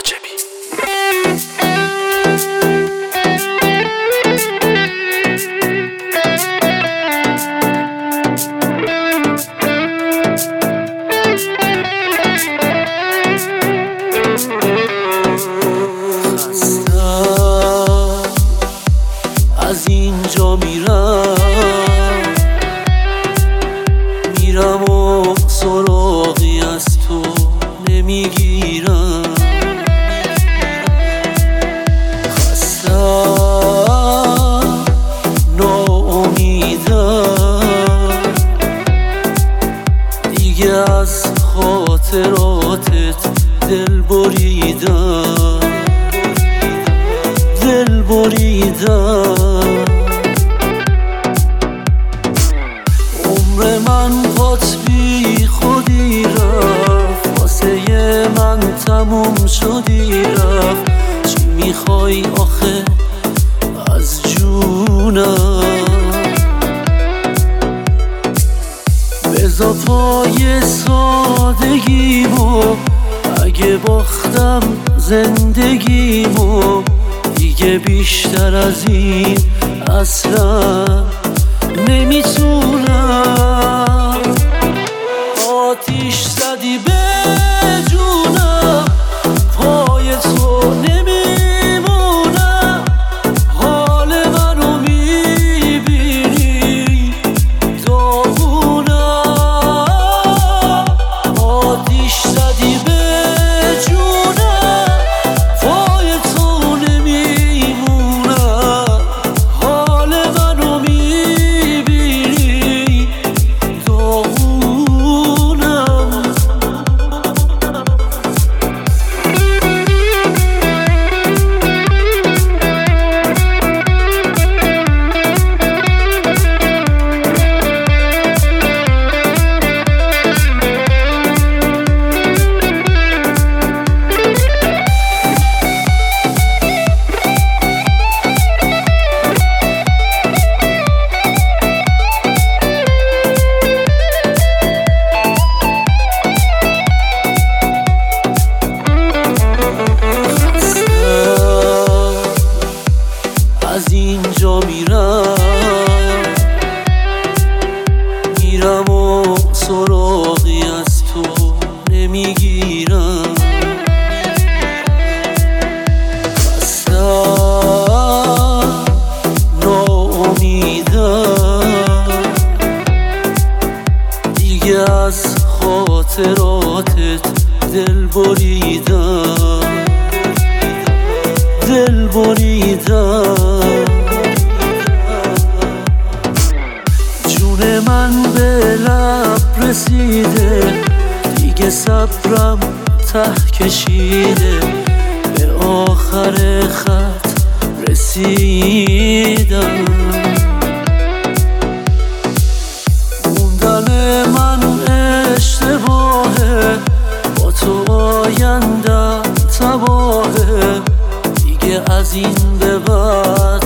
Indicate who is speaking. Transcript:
Speaker 1: حاجبی.
Speaker 2: از اینجا میرم و سراغی از تو نمیگیرم. خستم ناامیدم دیگه از خاطراتت دل بریدم. عمر من پات بی خودی رفت، واسه من تموم شدی رفت. چی میخوای آخه از جونم؟ بذار پای سادگیمو، اگه باختم زندگیمو دیگه بیشتر از این اصلا نمیتونم. آتیش زدی به جونم، پای تو نمیمونم. حال منو میبینی داغونم. آتیش زدی به جونم، پای تو نمیمونم. حال منو میبینی داغونم. از اینجا میرم و سراغی از تو نمیگیرم. خستم ناامیدم دیگه از خاطراتت دل بریدم. جون من به لب رسیده، دیگه صبرم ته کشیده. به آخر خط رسیدم. موندن من اشتباهه، با تو آینده تباهه. دیگه از این به بعد